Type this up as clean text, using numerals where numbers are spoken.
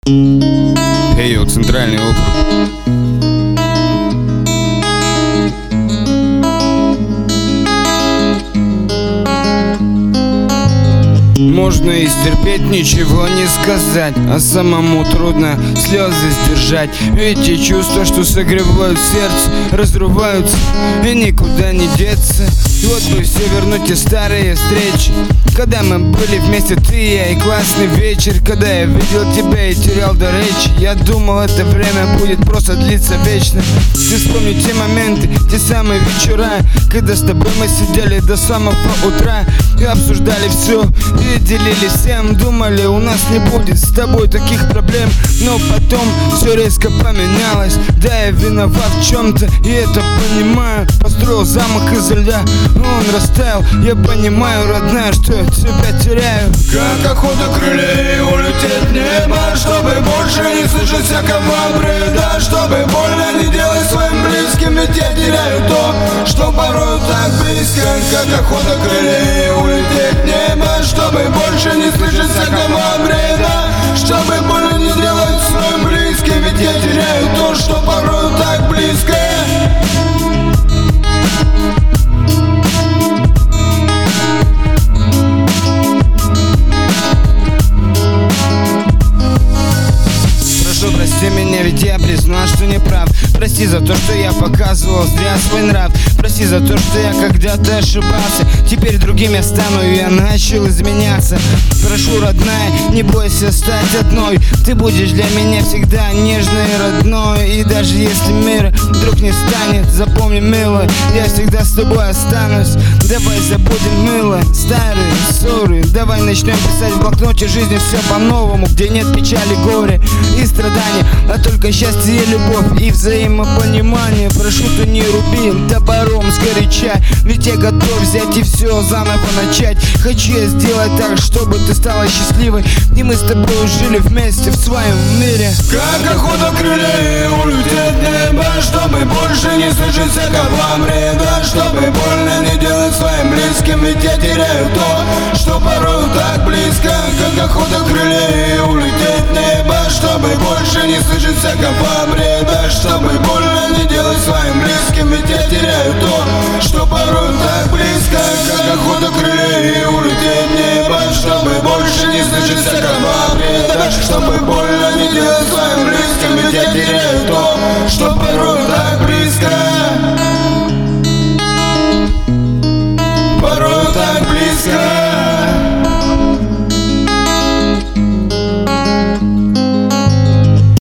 Хейо, Центральный округ. Можно и стерпеть, ничего не сказать, а самому трудно слезы сдержать. Эти чувства, что согревают сердце, разрываются и никуда не деться. Вот бы все вернуть те старые встречи, когда мы были вместе, ты и я, и классный вечер, когда я видел тебя и терял до речи. Я думал, это время будет просто длиться вечно. Ты вспомни те моменты, те самые вечера, когда с тобой мы сидели до самого утра и обсуждали все, и делили всем. Думали, у нас не будет с тобой таких проблем, но потом все резко поменялось. Да, я виноват в чем-то, и это понимаю. Построил замок из льда, он растаял. Я понимаю, родная, что я тебя теряю. Как охота крылья улететь в небо, чтобы больше не слышать всякого бреда, чтобы больно не делать своим близким, ведь я теряю то, что порой так близко. Как охота крылья улететь в небо, чтобы больше не слышать всякого бреда, чтобы больно не делать своим близким, ведь я теряю то, что порой так близко. Прости меня, ведь я признал, что не прав. Прости за то, что я показывал зря свой нрав. Прости за то, что я когда-то ошибался. Теперь другим я стану, и я начал изменяться. Прошу, родная, не бойся стать одной. Ты будешь для меня всегда нежной и родной. И даже если мир вдруг не станет, запомни, милая, я всегда с тобой останусь. Давай забудем, милая, старые ссоры. Давай начнем писать в блокноте жизни все по-новому, где нет печали, горя и страданий, а только счастье и любовь и взаимопонимание. Прошу, ты не руби топором сгоряча, ведь я готов взять и все заново начать. Хочу я сделать так, чтобы ты стала счастливой, и мы с тобой жили вместе в своем мире. Как охота крылья улететь в небо, чтобы больше не слышать всякого бреда, чтобы больно не делать своим близким, ведь я теряю то, что порой так близко. Как охота крылья улететь в небо, чтобы больше не слышать всякого бреда, чтобы больно не делать своим близким, ведь я теряю то, что порой так близко. Как охота крылья улететь в небо, чтобы больше не слышать всякого бреда, чтобы больно